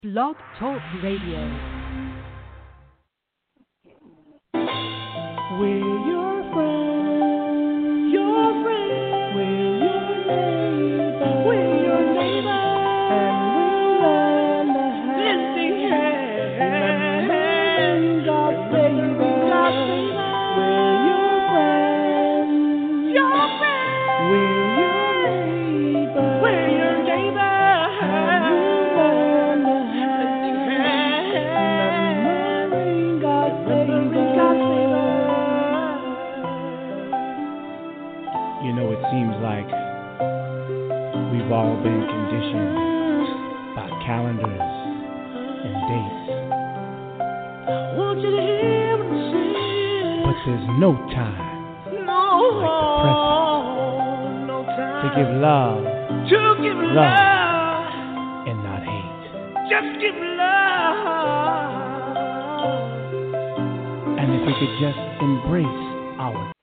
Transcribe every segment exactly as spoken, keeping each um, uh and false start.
Blog Talk Radio. We're your friends, your friends. We're your neighbors, we're your neighbors. And we'll lend a hand, lending hand. Remembering God's favor, God's favor. We're your friends, your friends. We're your neighbors, we're your neighbors. And we'll lend a hand, remembering God's favor, God's favor. You know, it seems like we've all been conditioned by calendars and dates. I want you to hear what I'm saying. But there's no time No, like the present no time to give love to give love. love. and not hate. Just give love. And if we could just embrace our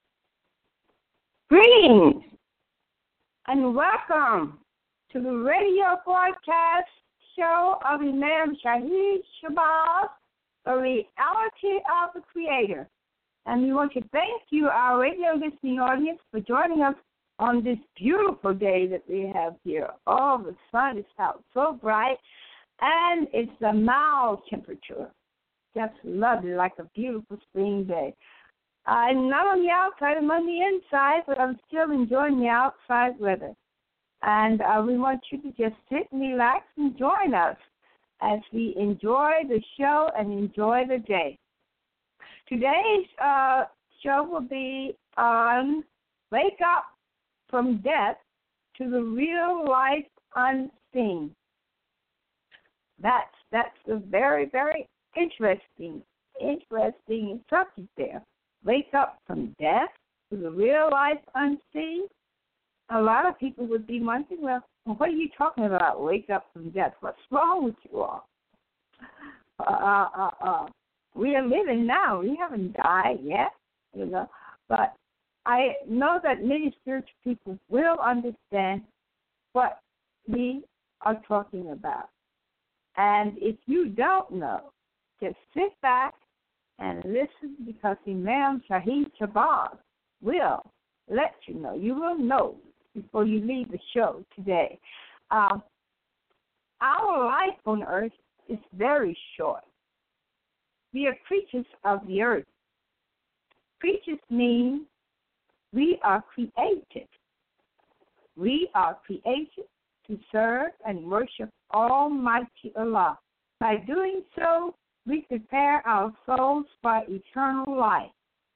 Greetings and welcome to the radio broadcast show of Imam Shahid Shabazz, The Reality of the Creator. And we want to thank you, our radio listening audience, for joining us on this beautiful day that we have here. Oh, the sun is out so bright, and it's a mild temperature. Just lovely, like a beautiful spring day. I'm not on the outside, I'm on the inside, but I'm still enjoying the outside weather. And uh, we want you to just sit and relax and join us as we enjoy the show and enjoy the day. Today's uh, show will be on Wake Up from Death to the Real Life Unseen. That's, that's a very, very interesting, interesting subject there. Wake up from death to the real life unseen. A lot of people would be wondering, well, what are you talking about, wake up from death? What's wrong with you all? Uh, uh, uh, uh. We are living now. We haven't died yet, you know. But I know that many spiritual people will understand what we are talking about. And if you don't know, just sit back and listen, because Imam Shahid Shabazz will let you know. You will know before you leave the show today. Uh, our life on earth is very short. We are creatures of the earth. Creatures mean we are created. We are created to serve and worship Almighty Allah. By doing so, we prepare our souls for eternal life.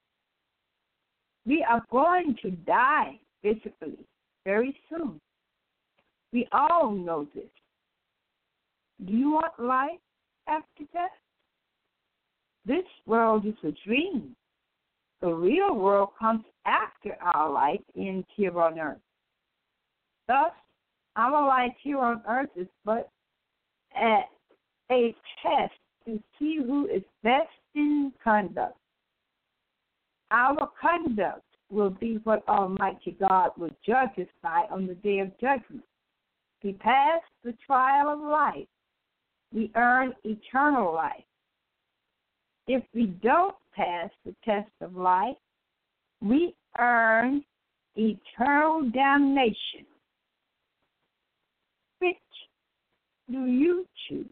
We are going to die physically very soon. We all know this. Do you want life after death? This world is a dream. The real world comes after our life ends here on earth. Thus, our life here on earth is but a, a test to see who is best in conduct. Our conduct will be what Almighty God will judge us by on the day of judgment. We pass the trial of life. We earn eternal life. If we don't pass the test of life, we earn eternal damnation. Which do you choose?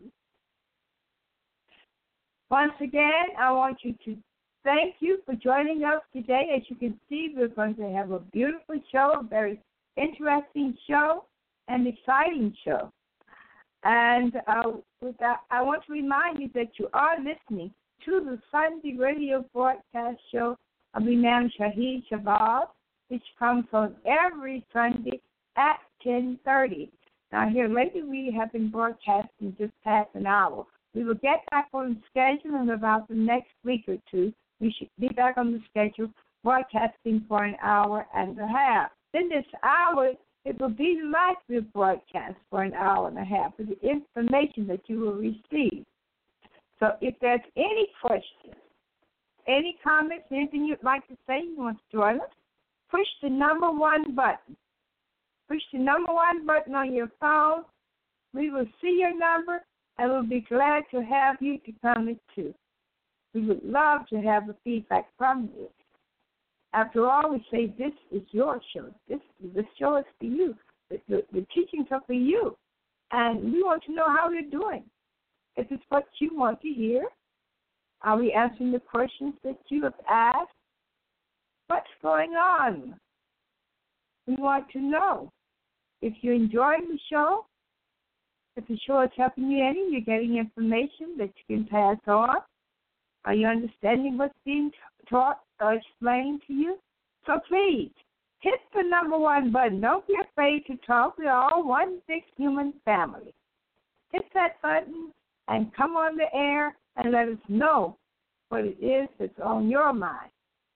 Once again, I want you to thank you for joining us today. As you can see, we're going to have a beautiful show, a very interesting show, and exciting show. And uh, with that, I want to remind you that you are listening to the Sunday radio broadcast show of Imam Shahid Shabazz, which comes on every Sunday at ten thirty. Now, here lately we have been broadcasting just past an hour. We will get back on the schedule in about the next week or two. We should be back on the schedule broadcasting for an hour and a half. In this hour, it will be like we broadcast for an hour and a half with the information that you will receive. So if there's any questions, any comments, anything you'd like to say, you want to join us, push the number one button. Push the number one button on your phone. We will see your number, and we'll be glad to have you to come too. We would love to have the feedback from you. After all, we say this is your show. This the show is for you. The, the, the teachings are for you. And we want to know how you're doing. If it's what you want to hear, are we answering the questions that you have asked? What's going on? We want to know. If you're enjoying the show, if the show is helping you any, you're getting information that you can pass on. Are you understanding what's being taught or explained to you? So please, hit the number one button. Don't be afraid to talk. We're all one big human family. Hit that button and come on the air and let us know what it is that's on your mind.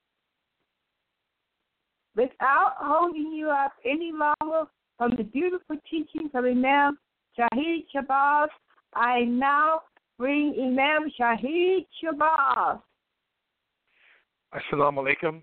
Without holding you up any longer from the beautiful teachings of Imam Shahid Shabazz, I now bring Imam Shahid Shabazz. Assalamu alaikum.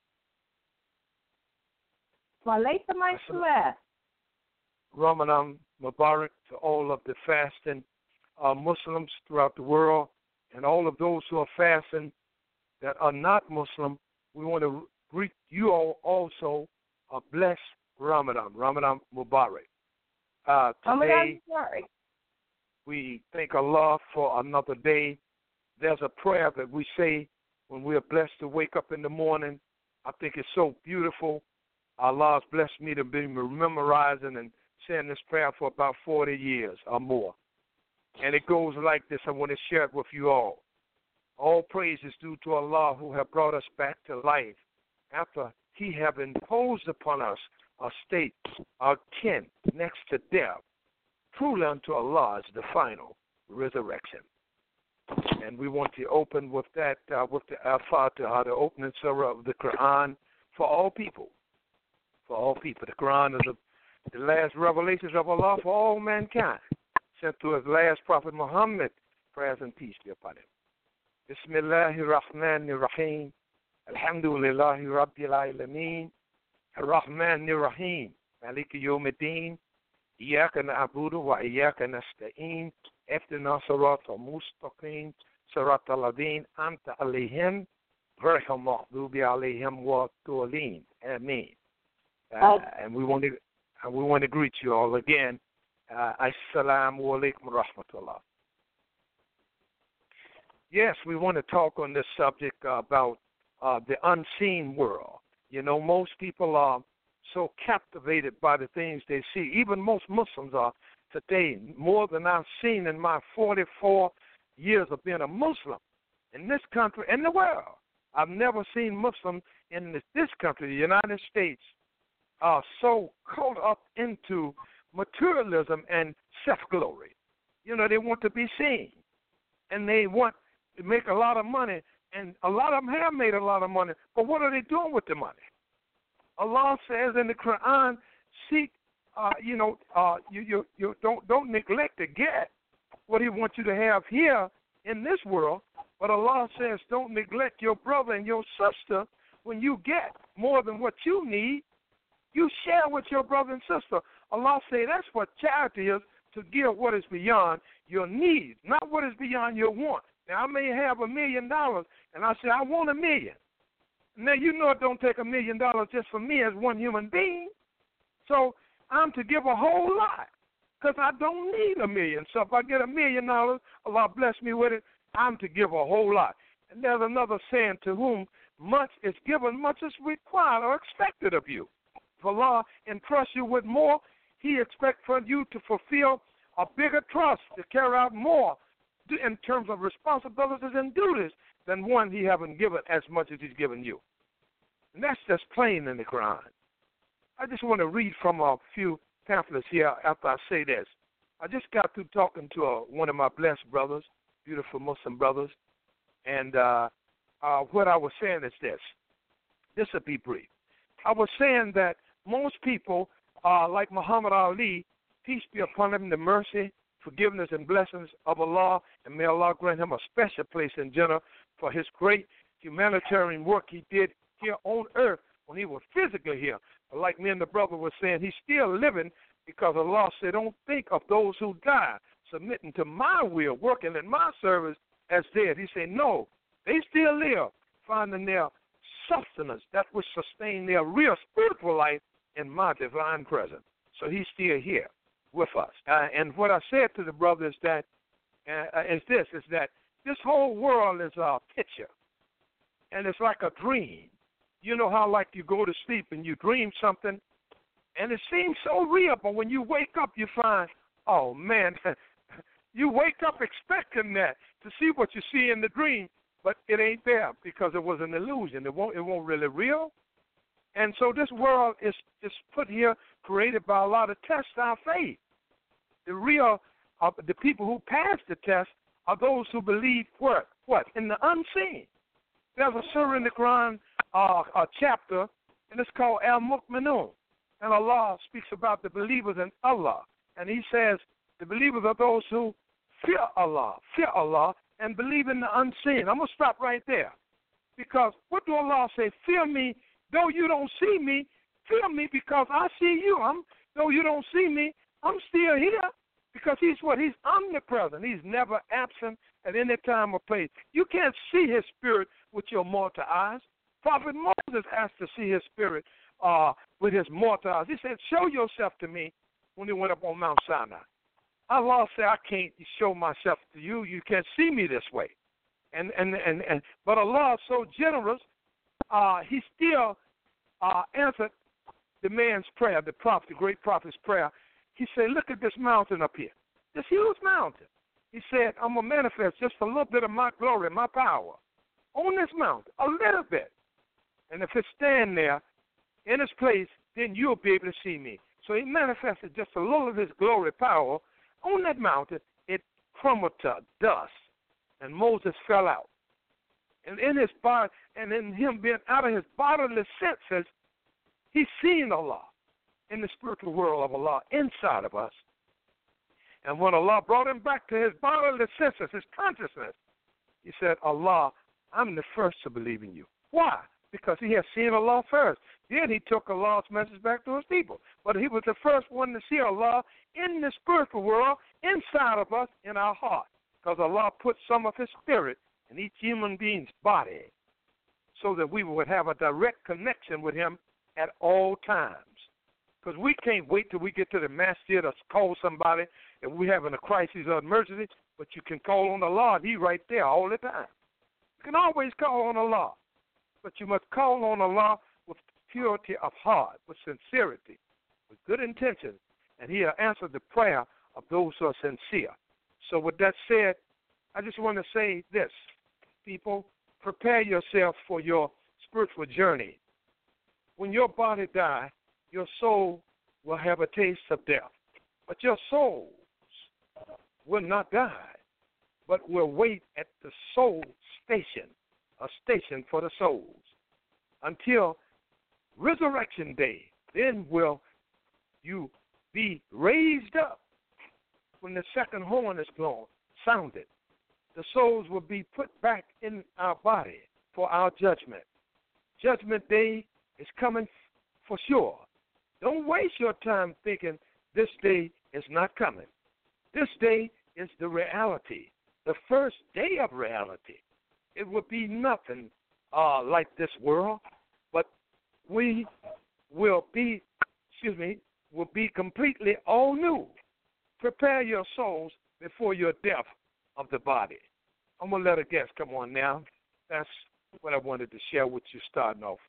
Wa alaikum assalam. Ramadan Mubarak to all of the fasting uh, Muslims throughout the world and all of those who are fasting that are not Muslim. We want to greet you all also a blessed Ramadan, Ramadan Mubarak. Uh, today, Ramadan, we thank Allah for another day. There's a prayer that we say when we are blessed to wake up in the morning. I think it's so beautiful. Allah has blessed me to be memorizing and saying this prayer for about forty years or more. And it goes like this. I want to share it with you all. All praise is due to Allah who have brought us back to life after he have imposed upon us a state, our kin, next to death. Truly unto Allah is the final resurrection. And we want to open with that, uh, with the Al-Fatiha, the opening surah of the Quran for all people. For all people. The Quran is the, the last revelations of Allah for all mankind, sent to his last prophet Muhammad, prayers and peace be upon him. Bismillahir Rahmanir Rahim. Alhamdulillahi Rabbil Alameen. Ar-Rahmanir Rahim. Maliki Yawmiddin. Iyaka na'budu wa iyaka nasta'in. Ihdina siratal mustaqim. Siratal ladhina anta alayhim. Ghayril maghdubi alayhim wa dhalin. Ameen. Uh, and we want to uh, we want to greet you all again. Uh, Assalamu alaikum wa rahmatullah. Yes, we want to talk on this subject uh, about uh, the unseen world. You know, most people are so captivated by the things they see. Even most Muslims are today, more than I've seen in my forty-four years of being a Muslim in this country and the world. I've never seen Muslims in this, this country, the United States, are so caught up into materialism and self-glory. You know, they want to be seen, and they want to make a lot of money, and a lot of them have made a lot of money, but what are they doing with the money? Allah says in the Quran, seek, uh, you know, uh, you, you, you don't, don't neglect to get what he wants you to have here in this world, but Allah says don't neglect your brother and your sister when you get more than what you need. You share with your brother and sister. Allah say that's what charity is, to give what is beyond your needs, not what is beyond your want. Now, I may have a million dollars, and I say, I want a million. Now, you know it don't take a million dollars just for me as one human being. So I'm to give a whole lot because I don't need a million. So if I get a million dollars, Allah bless me with it, I'm to give a whole lot. And there's another saying, to whom much is given, much is required or expected of you. If Allah entrusts you with more, he expects from you to fulfill a bigger trust, to carry out more in terms of responsibilities and duties than one he haven't given as much as he's given you. And that's just plain in the Quran. I just want to read from a few pamphlets here after I say this. I just got through talking to a, one of my blessed brothers, beautiful Muslim brothers, and uh, uh, what I was saying is this. This will be brief. I was saying that most people, uh, like Muhammad Ali, peace be upon him, the mercy, forgiveness, and blessings of Allah, and may Allah grant him a special place in Jannah for his great humanitarian work he did here on earth when he was physically here. But like me and the brother were saying, he's still living because Allah said, don't think of those who die. submitting to my will, working in my service, as dead. He said, no, they still live, finding their sustenance, that which sustain their real spiritual life in my divine presence. So he's still here with us. Uh, and what I said to the brother is that, uh, is this, is that this whole world is a picture, and it's like a dream. You know how, like, you go to sleep and you dream something, and it seems so real, but when you wake up, you find, oh, man, you wake up expecting that, to see what you see in the dream, but it ain't there because it was an illusion. It won't, it won't really real. And so this world is, is put here, created by a lot of tests our faith. The real, uh, the people who pass the test are those who believe what? What? In the unseen. There's a surah in the Quran, uh, a chapter, and it's called Al-Mu'minun. And Allah speaks about the believers in Allah. And he says the believers are those who fear Allah, fear Allah, and believe in the unseen. I'm going to stop right there. Because what do Allah say? Fear me, though you don't see me. Fear me because I see you. I'm, though you don't see me, I'm still here. Because he's what? He's omnipresent. He's never absent at any time or place. You can't see his spirit with your mortal eyes. Prophet Moses asked to see his spirit uh, with his mortal eyes. He said, show yourself to me when he went up on Mount Sinai. Allah said, I can't show myself to you. You can't see me this way. And and and, and But Allah is so generous, uh, he still uh, answered the man's prayer, the prophet, the great prophet's prayer. He said, look at this mountain up here, this huge mountain. He said, I'm going to manifest just a little bit of my glory, my power on this mountain, a little bit. And if it stand there in its place, then you'll be able to see me. So he manifested just a little of his glory power on that mountain. It crumbled to dust, and Moses fell out. And in his body, and in him being out of his bodily senses, he's seen Allah in the spiritual world of Allah inside of us. And when Allah brought him back to his bodily senses, his consciousness, he said, Allah, I'm the first to believe in you. Why? Because he had seen Allah first. Then he took Allah's message back to his people. But he was the first one to see Allah in the spiritual world inside of us, in our heart. Because Allah put some of his spirit in each human being's body so that we would have a direct connection with him at all times. Because we can't wait till we get to the masjid to call somebody if we're having a crisis or emergency, but you can call on Allah. He's right there all the time. You can always call on Allah, but you must call on Allah with purity of heart, with sincerity, with good intentions, and he'll answer the prayer of those who are sincere. So with that said, I just want to say this, people, prepare yourself for your spiritual journey. When your body dies, your soul will have a taste of death. But your souls will not die, but will wait at the soul station, a station for the souls, until resurrection day. Then will you be raised up when the second horn is blown, sounded. The souls will be put back in our body for our judgment. Judgment day is coming for sure. Don't waste your time thinking this day is not coming. This day is the reality, the first day of reality. It will be nothing uh, like this world, but we will be, excuse me, will be completely all new. Prepare your souls before your death of the body. I'm going to let a guest come on now. That's what I wanted to share with you starting off.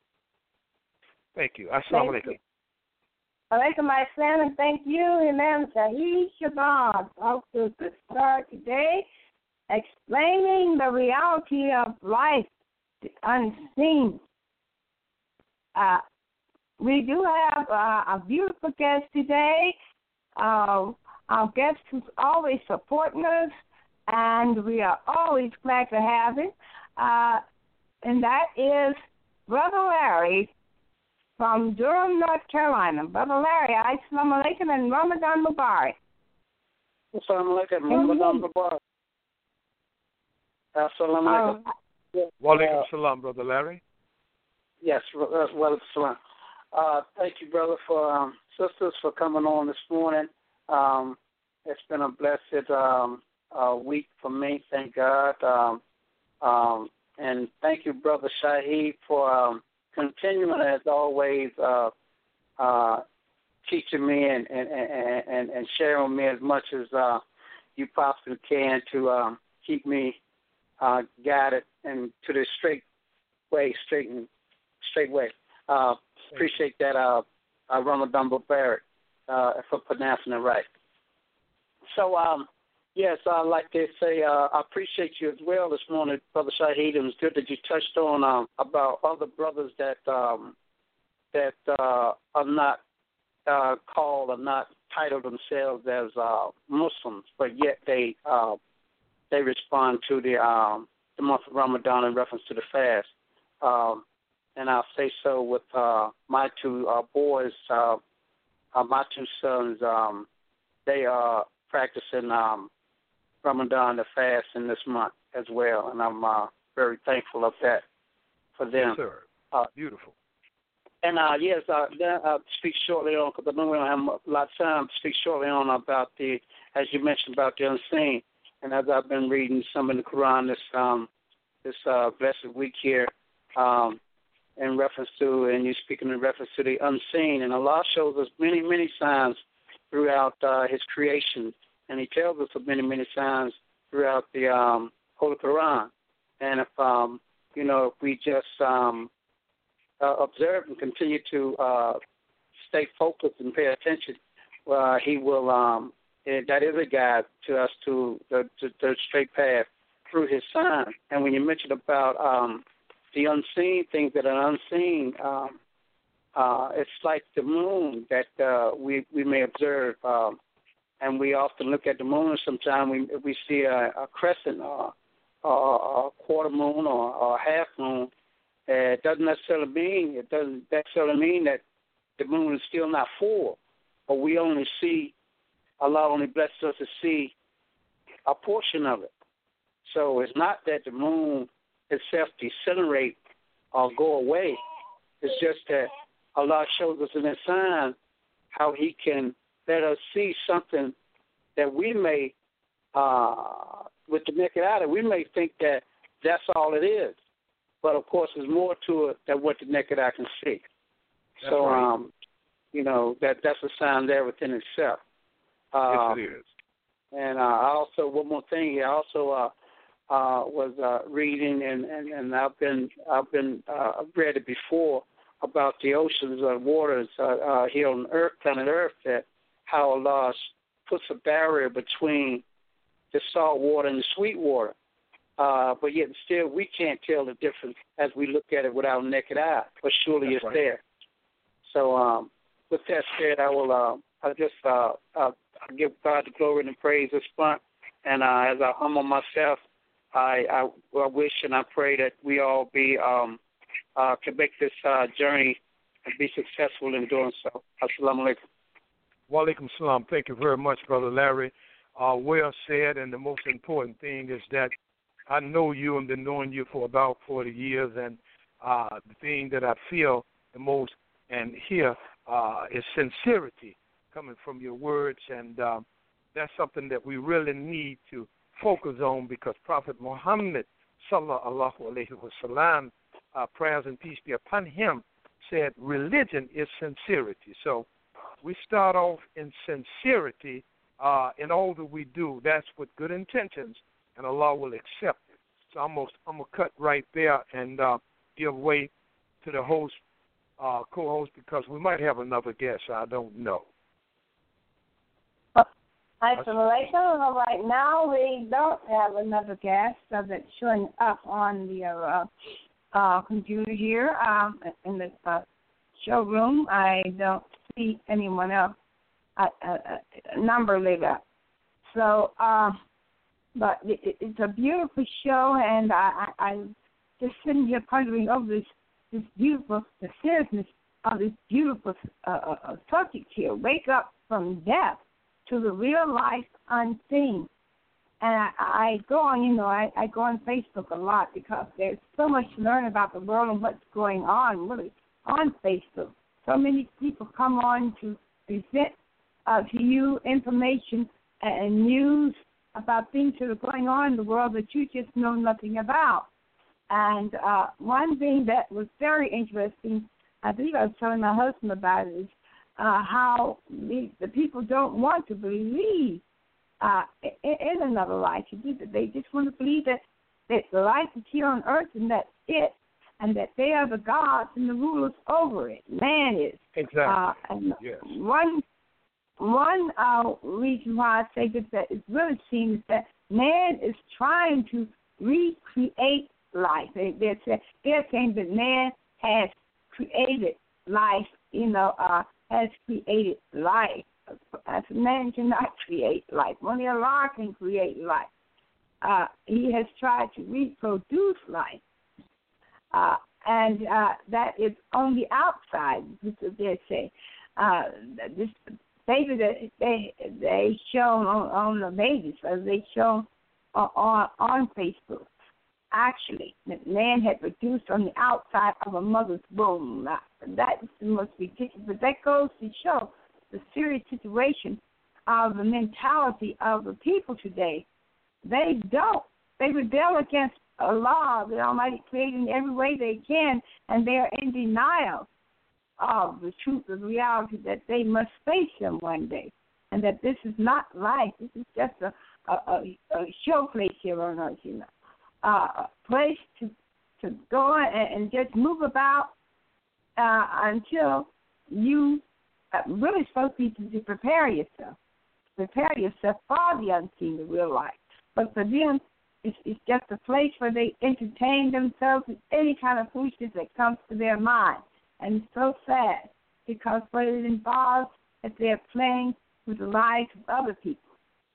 Thank you. Assalamu alaikum. Alaikum assalam, and thank you, Imam Shahid Shabazz, off to a good start today, explaining the reality of life, the unseen. Uh, we do have uh, a beautiful guest today, uh, our guest who's always supporting us, and we are always glad to have him, uh, and that is Brother Larry from Durham, North Carolina. Brother Larry, assalamu alaikum and Ramadan Mubarak. Assalamu alaikum, Ramadan Mubarak. Assalamu alaikum. Wa alaikum salam, Brother Larry. Yes, wa alaikum salam. Uh, thank you, brother, for um, sisters, for coming on this morning. Um, it's been a blessed um, uh, week for me, thank God. Um, um, and thank you, Brother Shaheed, for um, continuing, as always, uh, uh, teaching me and, and, and, and sharing with me as much as uh, you possibly can to um, keep me uh, guided and to the straight way, straight and straight way. Uh, appreciate that, uh, uh, Ramadan Barrett, uh, for pronouncing it right. So, um, yes, I'd like to say uh, I appreciate you as well this morning, Brother Shaheed. It was good that you touched on um, about other brothers that um, that uh, are not uh, called or not titled themselves as uh, Muslims, but yet they uh, they respond to the um, the month of Ramadan in reference to the fast. Um, and I'll say so with uh, my two uh, boys, uh, uh, my two sons. Um, they are practicing um, Ramadan, the fast, in this month as well, and I'm uh, very thankful of that for them. Yes, sir. Uh, Beautiful. And uh, yes, uh, then I'll speak shortly on, because I know we don't have a lot of time, to speak shortly on about the, as you mentioned, about the unseen. And as I've been reading some in the Quran this um, this uh, blessed week here, um, in reference to, and you're speaking in reference to the unseen, and Allah shows us many, many signs throughout uh, His creation, and He tells us of many, many signs throughout the um, Holy Quran. And if um, you know, if we just um, uh, observe and continue to uh, stay focused and pay attention, uh, He will. Um, it, that is a guide to us to the, to the straight path through His sign. And when you mentioned about um, the unseen, things that are unseen, um, uh, it's like the moon that uh, we we may observe, um, and we often look at the moon. And sometimes we we see a, a crescent, or, or a quarter moon, or, or a half moon. Uh, it doesn't necessarily mean it doesn't necessarily mean that the moon is still not full, but we only see, Allah only blesses us to see a portion of it. So it's not that the moon itself decelerate or go away. It's just that Allah shows us in His sign how He can let us see something that we may, uh, with the naked eye, we may think that that's all it is. But, of course, there's more to it than what the naked eye can see. That's so, right. um, you know, that that's a sign there within itself. Uh, yes, it is. And uh, I also, one more thing here, I also uh, uh, was uh, reading, and, and, and I've been, I've been, uh, I've read it before, about the oceans and waters uh, uh, here on Earth, planet Earth, that how Allah puts a barrier between the salt water and the sweet water. Uh, but yet still we can't tell the difference as we look at it with our naked eye, but surely That's it's right. there. So um, with that said, I will uh, I just uh, uh, give God the glory and the praise this month. And uh, as I humble myself, I, I, I wish and I pray that we all be um, uh, can make this uh, journey and be successful in doing so. Assalamu alaikum. Wa alaikum salam. Thank you very much, Brother Larry. Uh, well said, and the most important thing is that I know you and been knowing you for about forty years, and uh, the thing that I feel the most and hear uh, is sincerity coming from your words, and uh, that's something that we really need to focus on, because Prophet Muhammad, sallallahu alaihi wasallam, uh, prayers and peace be upon him, said religion is sincerity. So we start off in sincerity uh, in all that we do. That's with good intentions, and Allah will accept it. So I'm going I'm to cut right there and uh, give way to the host, uh, co-host, because we might have another guest. I don't know. Assalamu alaikum. Right now we don't have another guest uh, that's showing up on the uh, uh, computer here um, in the uh, showroom. I don't see anyone else, uh, uh, uh, number lit up. So, uh, but it, it's a beautiful show, and I, I, I'm just sitting here pondering over this, this beautiful, the seriousness of this beautiful uh, uh, subject here. Wake up from death to the real life unseen. And I, I go on, you know, I, I go on Facebook a lot because there's so much to learn about the world and what's going on, really, on Facebook. So many people come on to present uh, to you information, and news about things that are going on in the world that you just know nothing about. And uh, one thing that was very interesting, I believe I was telling my husband about it, is uh, how the, the people don't want to believe uh, in, in another life. They just want to believe that, that the life is here on earth and that's it, and that they are the gods and the rulers over it. Man is. Exactly. Uh, and yes. One one uh, reason why I say that, that it really seems that man is trying to recreate life. They, they're, they're saying that man has created life, you know, uh, has created life. As man cannot create life. Only Allah can create life. Uh, he has tried to reproduce life. Uh, and uh, that is on the outside, they say. Uh, this baby that they they shown on, on the babies, as they shown on, on on Facebook, actually, that man had produced on the outside of a mother's womb. Now, that is the most ridiculous, but that goes to show the serious situation of the mentality of the people today. They don't. They rebel against Allah, the Almighty Creator, in every way they can, and they are in denial of the truth of reality that they must face Him one day, and that this is not life. This is just a, a, a, a show place here on earth, you know, uh, a place to to go and, and just move about uh, until you uh, really supposed to be to prepare yourself, prepare yourself for the unseen, the real life. But for them, it's, it's just a place where they entertain themselves with any kind of foolishness that comes to their mind. And it's so sad because what it involves is they're playing with the lives of other people.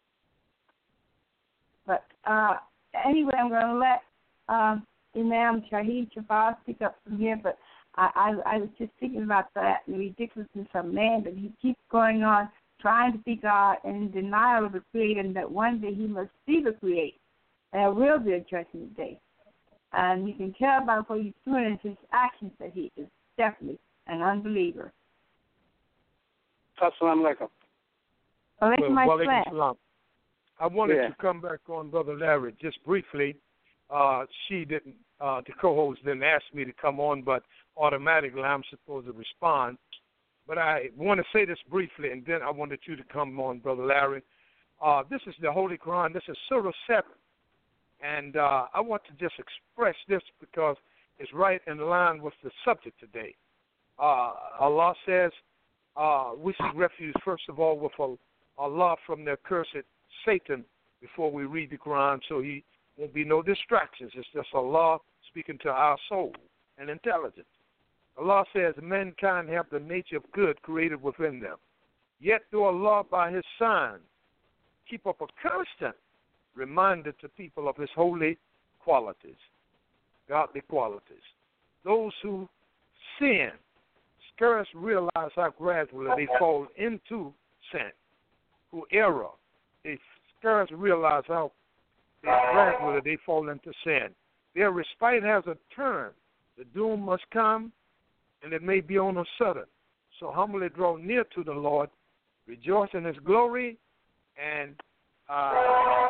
But uh, anyway, I'm going to let um, Imam Shahid Shabazz pick up from here. But I, I, I was just thinking about that and the ridiculousness of man, that he keeps going on trying to be God and in denial of the Creator, and that one day he must see the Creator. There will be a judgment day. And you can tell by what he's doing in his actions that he is definitely an unbeliever. Assalamu alaikum. Well, that's Well, my walaikum plan. salam. I wanted Yeah. to come back on Brother Larry just briefly. Uh, she didn't, uh, the co-host didn't ask me to come on, but automatically I'm supposed to respond. But I want to say this briefly, and then I wanted you to come on, Brother Larry. Uh, this is the Holy Quran. This is Surah seven. And uh, I want to just express this because it's right in line with the subject today. Uh, Allah says, uh, we seek refuge, first of all, with Allah from the accursed Satan before we read the Quran, so he won't be no distractions. It's just Allah speaking to our soul and intelligence. Allah says, mankind have the nature of good created within them. Yet do Allah by His signs keep up a constant reminder to people of His holy qualities, godly qualities. Those who sin scarce realize how gradually they fall into sin. Who error, they scarce realize how gradually they fall into sin. Their respite has a turn. The doom must come, and it may be on a sudden. So humbly draw near to the Lord, rejoice in His glory, and uh,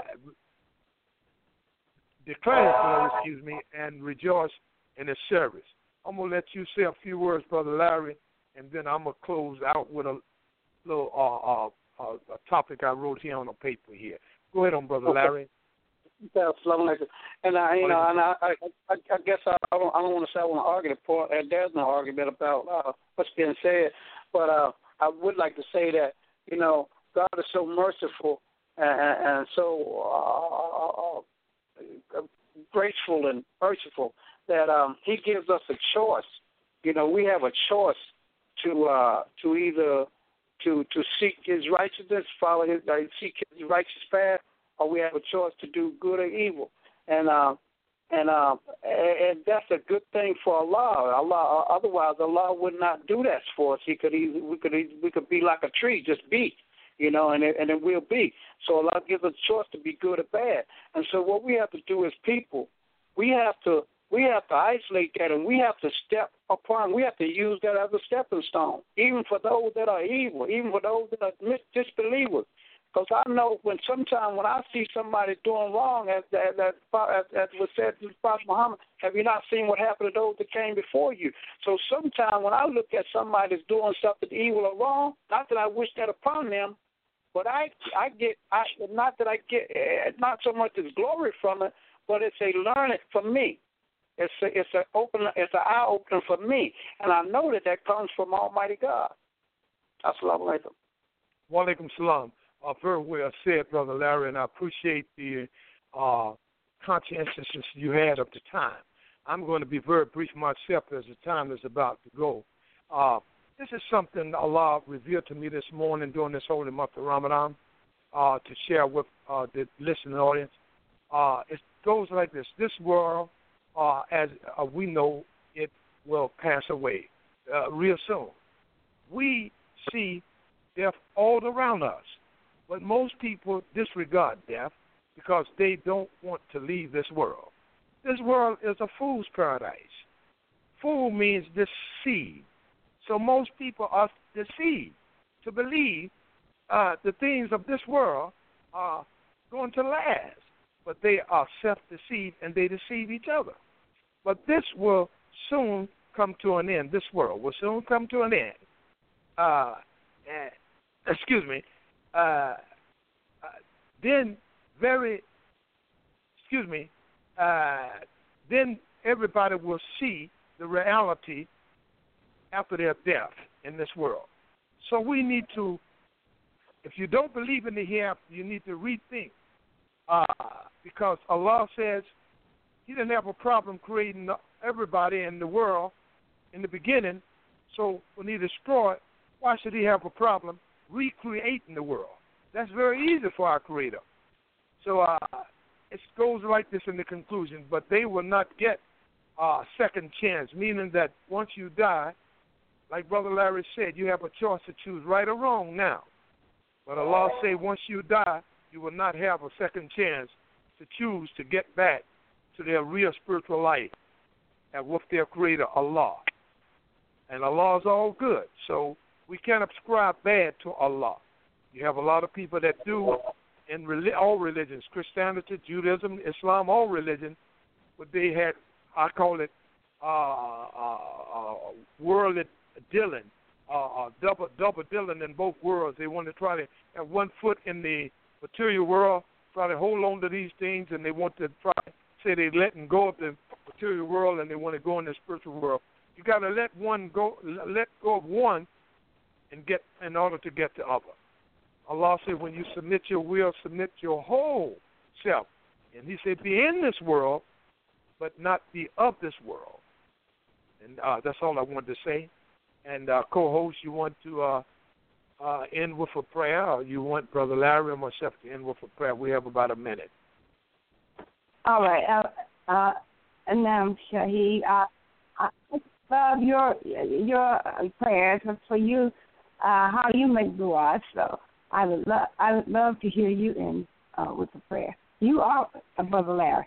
declare His glory, excuse me, and rejoice in His service. I'm going to let you say a few words, Brother Larry, and then I'm going to close out with a little uh, uh, uh, a topic I wrote here on the paper here. Go ahead on, Brother Okay. Larry. Yeah, assalamu alaikum. And I, you know, and I, I, I, I guess I, I don't, I don't want to say I want to argue the point. And there's no argument about uh, what's being said, but uh, I would like to say that, you know, God is so merciful and, and so uh, uh, graceful and merciful that um, He gives us a choice. You know, we have a choice to uh, to either to to seek His righteousness, follow His, uh, seek His righteous path, or we have a choice to do good or evil, and uh, and uh, and that's a good thing for Allah. Allah, otherwise Allah would not do that for us. He could easily, we could we could be like a tree, just be, you know, and it, and it will be. So Allah gives us a choice to be good or bad. And so what we have to do as people, we have to we have to isolate that, and we have to step upon. We have to use that as a stepping stone, even for those that are evil, even for those that are disbelievers. Because I know when sometimes when I see somebody doing wrong, as as, as, as, as was said to Prophet Muhammad, have you not seen what happened to those that came before you? So sometimes when I look at somebody that's doing something evil or wrong, not that I wish that upon them, but I I get I not that I get not so much as glory from it, but it's a learning for me. It's a, it's a open it's an eye opener for me, and I know that that comes from Almighty God. Assalamu alaikum. Wa alaikum salam. Uh, very well said, Brother Larry, and I appreciate the uh, conscientiousness you had of the time. I'm going to be very brief myself as the time is about to go. Uh, this is something Allah revealed to me this morning during this holy month of Ramadan uh, to share with uh, the listening audience. Uh, it goes like this. This world, uh, as uh, we know, it will pass away uh, real soon. We see death all around us. But most people disregard death because they don't want to leave this world. This world is a fool's paradise. Fool means deceive. So most people are deceived to believe uh, the things of this world are going to last. But they are self-deceived and they deceive each other. But this will soon come to an end. This world will soon come to an end. Uh, and, excuse me. Uh, uh, then very, excuse me, uh, then everybody will see the reality after their death in this world. So we need to, if you don't believe in the hereafter, you need to rethink. Uh, because Allah says He didn't have a problem creating everybody in the world in the beginning. So when He destroyed, why should He have a problem recreating the world? That's very easy for our Creator. So uh, it goes like this in the conclusion, but they will not get a uh, second chance, meaning that once you die, like Brother Larry said, you have a choice to choose right or wrong now. But Allah say once you die, you will not have a second chance to choose to get back to their real spiritual life and with their Creator, Allah. And Allah is all good, so we can't ascribe bad to Allah. You have a lot of people that do in all religions, Christianity, Judaism, Islam, all religions, but they had, I call it, uh, uh, uh, worldly dealing, uh, uh, double double dealing in both worlds. They want to try to have one foot in the material world, try to hold on to these things, and they want to try to say they're letting go of the material world and they want to go in the spiritual world. You got to let one go, let go of one, and get in order to get the other. Allah said, when you submit your will, submit your whole self. And He said, be in this world, but not be of this world. And uh, that's all I wanted to say. And uh, co-host, you want to uh, uh, end with a prayer, or you want Brother Larry or myself to end with a prayer? We have about a minute. All right. Uh, uh, and now, Shaheed, uh, I love your your prayers for you, uh, how you make dua. So I would love I would love to hear you in uh, with a prayer. You are uh, Brother Larry.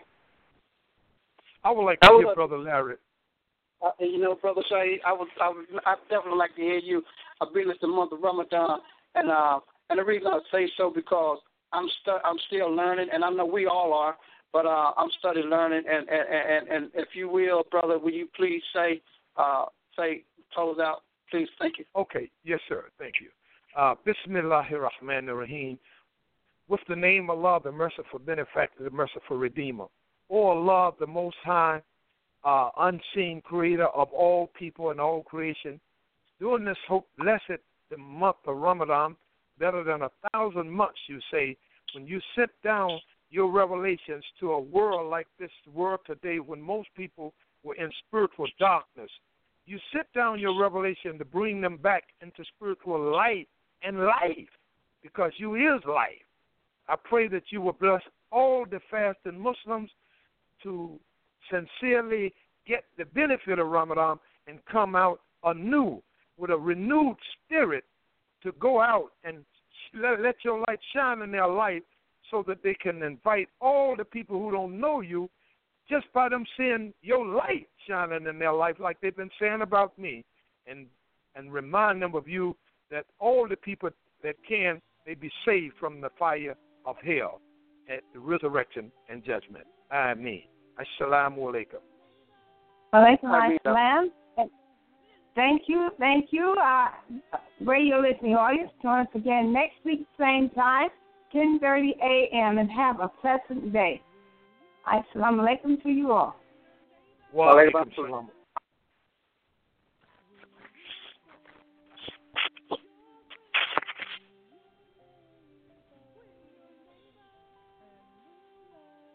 I would like to would, hear Brother Larry. Uh, you know, Brother Shaheed, I would, I would, I definitely like to hear you. I've been in the month of Ramadan, and uh, and the reason I say so because I'm stu- I'm still learning, and I know we all are. But uh, I'm studying, learning, and, and and and if you will, brother, will you please say uh, say close out, please? Thank you. Okay, yes, sir. Thank you. Uh, Bismillahir Rahmanir Rahim. With the name of Allah, the merciful benefactor, the merciful redeemer. O Allah, the Most High, uh, unseen Creator of all people and all creation. During this hope, blessed the month of Ramadan, better than a thousand months, you say, when you sit down your revelations to a world like this world today when most people were in spiritual darkness. You sit down your revelation to bring them back into spiritual light and life because you is life. I pray that you will bless all the fasting Muslims to sincerely get the benefit of Ramadan and come out anew with a renewed spirit to go out and let, let your light shine in their life so that they can invite all the people who don't know you just by them seeing your light shining in their life like they've been saying about me, and and remind them of you that all the people that can may be saved from the fire of hell at the resurrection and judgment. Ameen. Assalamu alaikum. Walaikum assalam. Thank you, thank you, uh, radio listening audience. Join us again next week, same time, ten thirty a.m., and have a pleasant day. Assalamu alaikum to you all. Wa alaikum salam.